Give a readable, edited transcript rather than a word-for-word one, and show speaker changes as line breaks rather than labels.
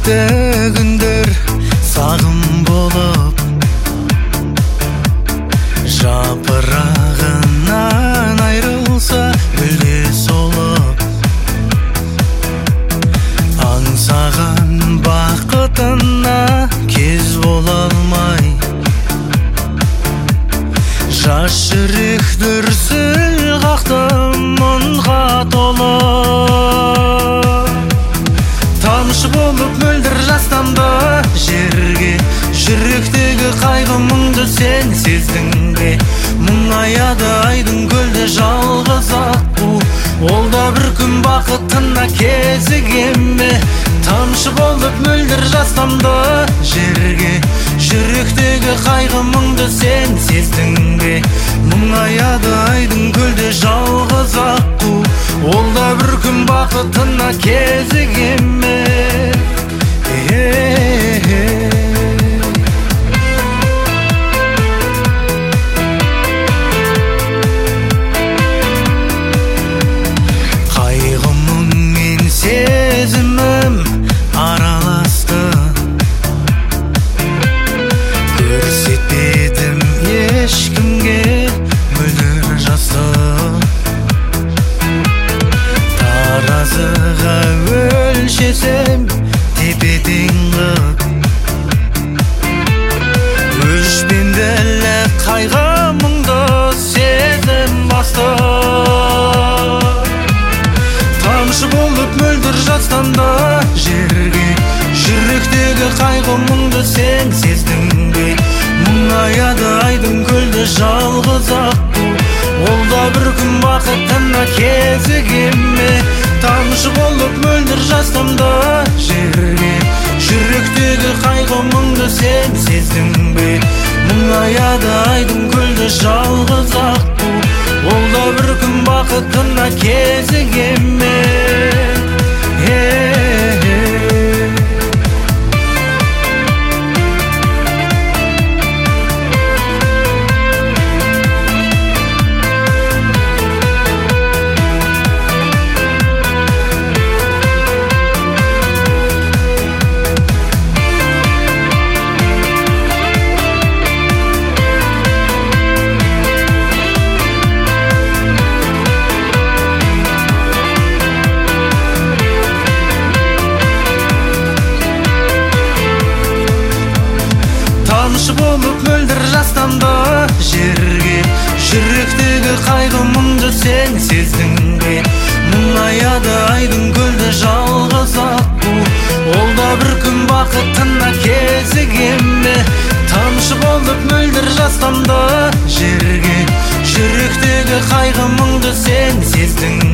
өтті күндер сағым болып, жапырағынан айрылса гүлде солып, аңсаған бақытына кез бола алмай, жас жүрек дүрсіл қақты мұңға толы. Тамшы болып мөлдір жастанды жерге, жүректегі қайғы мұңды сен сездің бе? Мұңаяды айдың көлде жалғыз аққу, ол да бір күн бақытына кезігем бе? Тамшы болып мөлдір жастанды жерге, жүректегі қайғы мұңды сен сездің бе? Мұңаяды айдың көлде жалғыз аққу, ол да бір күн бақытына кезігем бе? Қайғы мұң мен сезімім араласты, көрсетпедім ешкімге мөлдір жасты. Таразыға өлшесем тепе-тең қып, өшпенділі қайғы мұңды сезім басты. Тамшы болып мөлдір жастанды жерге, жүректегі қайғы мұңды сен сездің бе? Мұңаяды айдың көлде жалғыз аққу, ол да бір күн бақытына кезігем бе? Тамшы болып мөлдір жастанды жерге, жүректегі қайғы мұңды сен сездің бе? Мұңаяды айдың көлде жалғыз аққу, ол да бір күн бақытына кезігем бе? Тамшы болып мөлдір жастанды жерге, жүректегі қайғы мұңды сен сездің бе? Мұңаяды айдың көлде жалғыз аққу, ол да бір күн бақытына кезігем бе? Тамшы болып мөлдір жастанды жерге, жүректегі қайғы мұңды сен сездің